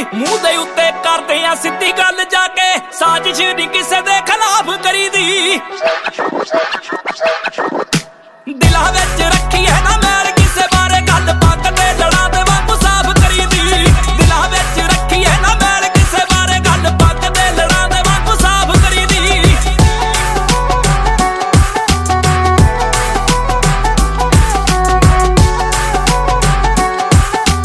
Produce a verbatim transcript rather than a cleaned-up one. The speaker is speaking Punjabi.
ਮੂੰਹ ਦੇ ਉੱਤੇ ਕਰਦੇ ਆ ਸਿੱਧੀ ਗੱਲ ਜਾ ਕੇ, ਸਾਜ਼ਿਸ਼ ਨਹੀਂ ਕਿਸੇ ਦੇ ਖਿਲਾਫ ਕਰੀਦੀ।